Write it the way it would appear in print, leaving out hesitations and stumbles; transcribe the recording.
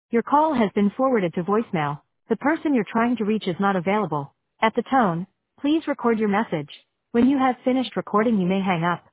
Your call has been forwarded to voicemail. The person you're trying to reach is not available. At the tone, please record your message. When you have finished recording, you may hang up.